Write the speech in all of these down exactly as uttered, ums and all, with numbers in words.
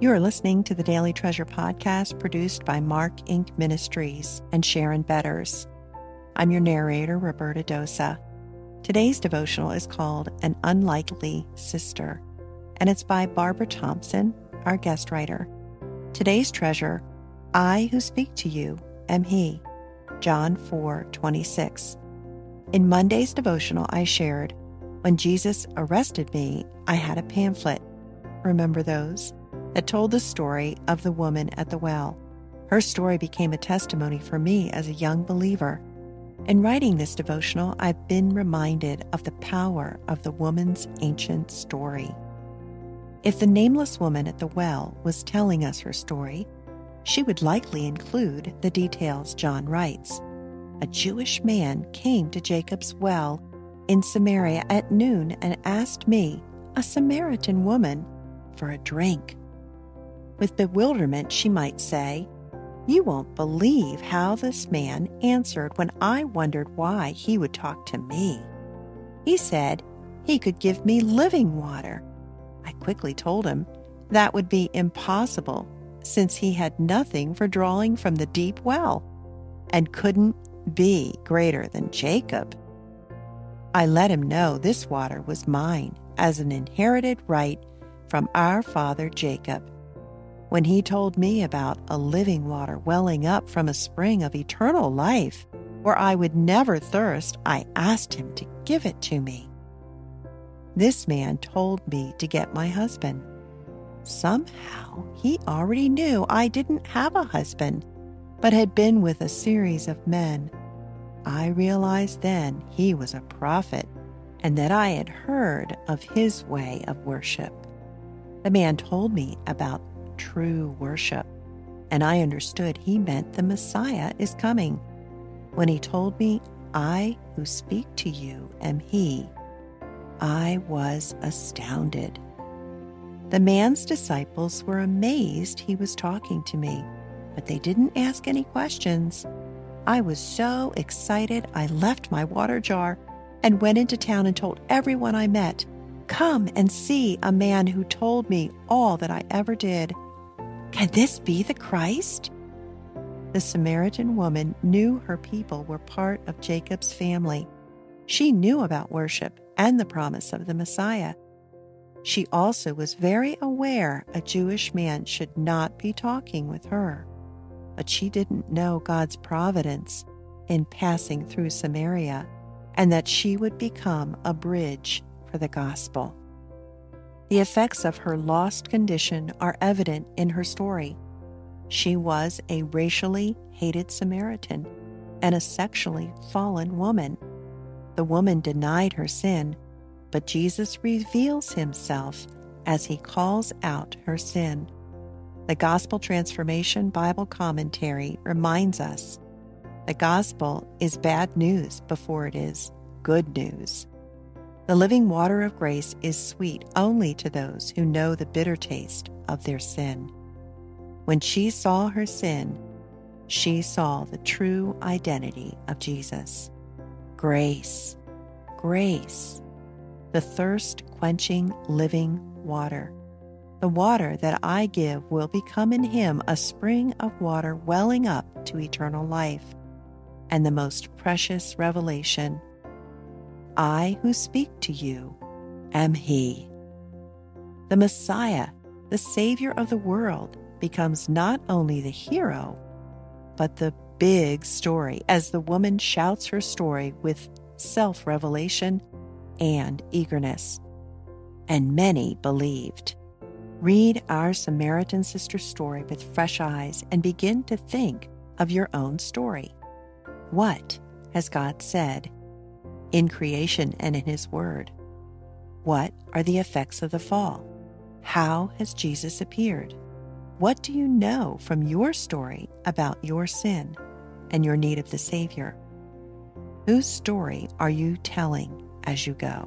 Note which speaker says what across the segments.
Speaker 1: You are listening to the Daily Treasure podcast produced by Mark Incorporated. Ministries and Sharon Betters. I'm your narrator, Roberta Dosa. Today's devotional is called An Unlikely Sister, and it's by Barbara Thompson, our guest writer. Today's treasure, I who speak to you am He, John four twenty-six. In Monday's devotional, I shared, when Jesus arrested me, I had a pamphlet. Remember those? That told the story of the woman at the well. Her story became a testimony for me as a young believer. In writing this devotional, I've been reminded of the power of the woman's ancient story. If the nameless woman at the well was telling us her story, she would likely include the details John writes. A Jewish man came to Jacob's well in Samaria at noon and asked me, a Samaritan woman, for a drink. With bewilderment, she might say, "You won't believe how this man answered when I wondered why he would talk to me. He said he could give me living water." I quickly told him that would be impossible since he had nothing for drawing from the deep well and couldn't be greater than Jacob. I let him know this water was mine as an inherited right from our father Jacob. When he told me about a living water welling up from a spring of eternal life where I would never thirst, I asked him to give it to me. This man told me to get my husband. Somehow, he already knew I didn't have a husband, but had been with a series of men. I realized then he was a prophet and that I had heard of his way of worship. The man told me about true worship, and I understood he meant the Messiah is coming. When he told me, I who speak to you am He, I was astounded. The man's disciples were amazed he was talking to me, but they didn't ask any questions. I was so excited I left my water jar and went into town and told everyone I met, "Come and see a man who told me all that I ever did. Can this be the Christ?" The Samaritan woman knew her people were part of Jacob's family. She knew about worship and the promise of the Messiah. She also was very aware a Jewish man should not be talking with her, but she didn't know God's providence in passing through Samaria and that she would become a bridge for the gospel. The effects of her lost condition are evident in her story. She was a racially hated Samaritan and a sexually fallen woman. The woman denied her sin, but Jesus reveals himself as he calls out her sin. The Gospel Transformation Bible Commentary reminds us the gospel is bad news before it is good news. The living water of grace is sweet only to those who know the bitter taste of their sin. When she saw her sin, she saw the true identity of Jesus. Grace, grace, the thirst-quenching living water. The water that I give will become in him a spring of water welling up to eternal life. And the most precious revelation, I who speak to you am He. The Messiah, the Savior of the world, becomes not only the hero, but the big story as the woman shouts her story with self-revelation and eagerness. And many believed. Read our Samaritan sister story with fresh eyes and begin to think of your own story. What has God said in creation and in His Word? What are the effects of the fall? How has Jesus appeared? What do you know from your story about your sin and your need of the Savior? Whose story are you telling as you go?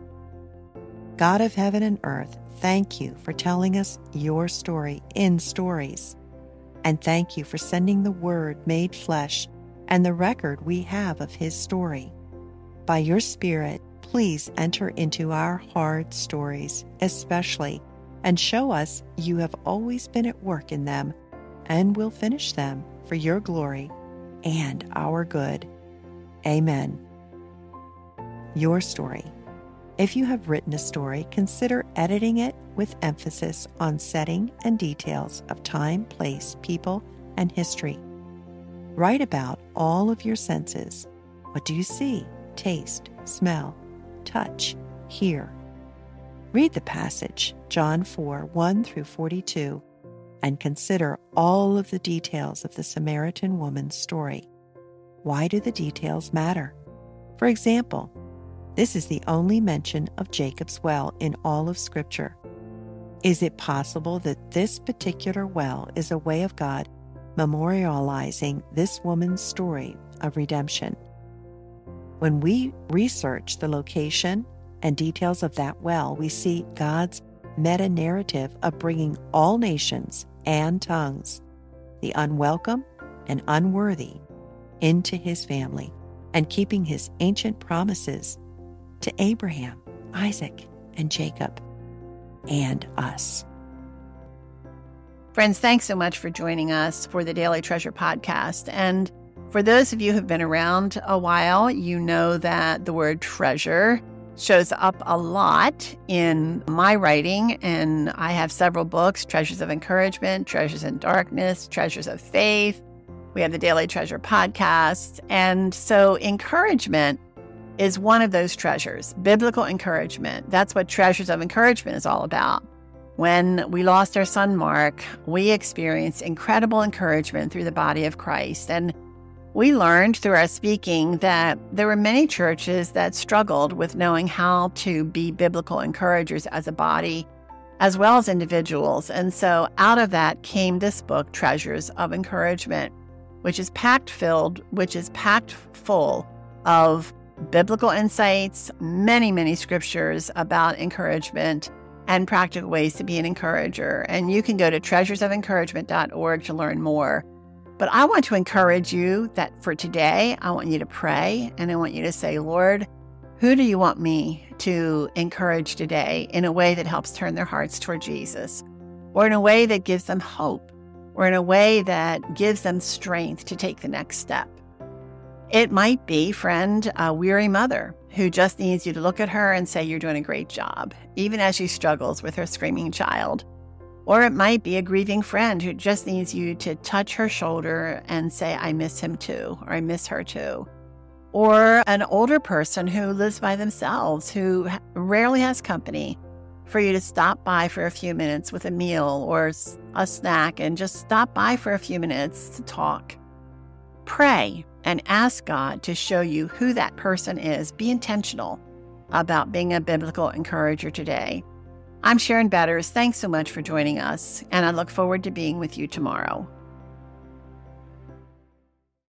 Speaker 1: God of heaven and earth, thank you for telling us your story in stories. And thank you for sending the Word made flesh and the record we have of His story. By your Spirit, please enter into our hard stories, especially and show us you have always been at work in them and will finish them for your glory and our good. Amen. Your story. If you have written a story, consider editing it with emphasis on setting and details of time, place, people, and history. Write about all of your senses. What do you see, taste, smell, touch, hear? Read the passage, John four, one through forty-two, and consider all of the details of the Samaritan woman's story. Why do the details matter? For example, this is the only mention of Jacob's well in all of Scripture. Is it possible that this particular well is a way of God memorializing this woman's story of redemption? When we research the location and details of that well, we see God's meta-narrative of bringing all nations and tongues, the unwelcome and unworthy, into his family and keeping his ancient promises to Abraham, Isaac, and Jacob, and us.
Speaker 2: Friends, thanks so much for joining us for the Daily Treasure podcast. And for those of you who've been around a while, you know that the word treasure shows up a lot in my writing. And I have several books, Treasures of Encouragement, Treasures in Darkness, Treasures of Faith. We have the Daily Treasure podcast. And so encouragement is one of those treasures, biblical encouragement. That's what Treasures of Encouragement is all about. When we lost our son, Mark, we experienced incredible encouragement through the body of Christ. And we learned through our speaking that there were many churches that struggled with knowing how to be biblical encouragers as a body, as well as individuals. And so out of that came this book, Treasures of Encouragement, which is packed filled, which is packed full of biblical insights, many, many scriptures about encouragement and practical ways to be an encourager. And you can go to treasures of encouragement dot org to learn more. But I want to encourage you that for today, I want you to pray and I want you to say, Lord, who do you want me to encourage today in a way that helps turn their hearts toward Jesus, or in a way that gives them hope, or in a way that gives them strength to take the next step? It might be, friend, a weary mother who just needs you to look at her and say you're doing a great job, even as she struggles with her screaming child. Or it might be a grieving friend who just needs you to touch her shoulder and say, I miss him too, or I miss her too. Or an older person who lives by themselves, who rarely has company, for you to stop by for a few minutes with a meal or a snack and just stop by for a few minutes to talk. Pray and ask God to show you who that person is. Be intentional about being a biblical encourager today. I'm Sharon Betters. Thanks so much for joining us, and I look forward to being with you tomorrow.